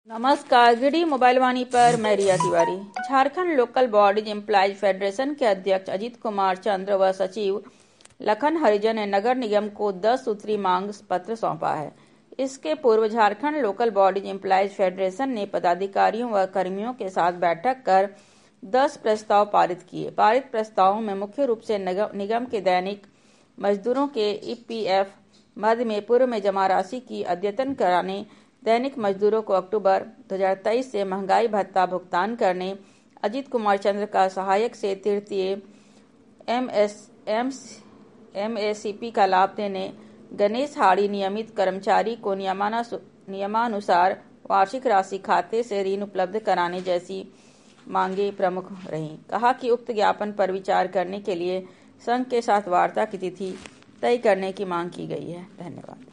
नमस्कार, giddy mobile Vani पर मैं Riya Tiwari. Jharkhand local bodies employees federation के अध्यक्ष अजीत कुमार चंद्र व सचिव लखन हरिजन ने नगर निगम को 10 सूत्री मांग पत्र सौंपा है। इसके पूर्व Jharkhand local bodies employees federation ने पदाधिकारियों व कर्मियों के साथ बैठक कर 10 प्रस्ताव पारित किए। पारित प्रस्तावों में मुख्य रूप से निगम के दैनिक मजदूरों के ईपीएफ मद में पूर्व में जमा राशि की अद्यतन कराने, दैनिक मजदूरों को अक्टूबर 2023 से महंगाई भत्ता भुगतान करने, अजीत कुमार चंद्र का सहायक से तृतीय एमएसपी का लाभ देने, गणेश हाड़ी नियमित कर्मचारी को नियमानुसार वार्षिक राशि खाते से ऋण उपलब्ध कराने जैसी मांगे प्रमुख रहीं। कहा कि उक्त ज्ञापन पर विचार करने के लिए संघ के साथ वार्ता की तिथि तय करने की मांग की गई है। धन्यवाद।